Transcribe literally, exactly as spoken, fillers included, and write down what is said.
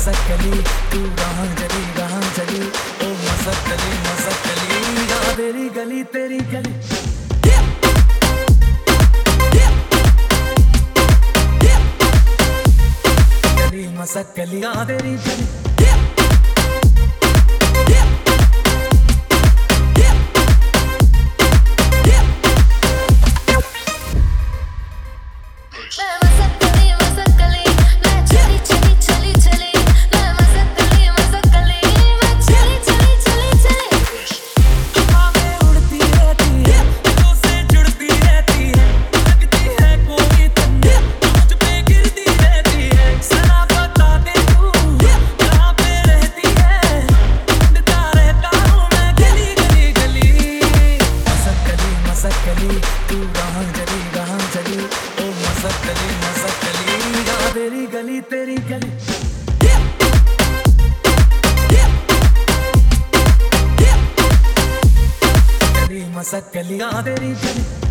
मसकली तू कहाँ चली कहाँ चली ओ मसकली मसकली यहाँ तेरी गली तेरी गली गली मसकली यहाँ तेरी गली तू कहाँ चली कहाँ चली ओ मसकली मसकली यहाँ तेरी गली तेरी गली गली मसकली यहाँ तेरी गली।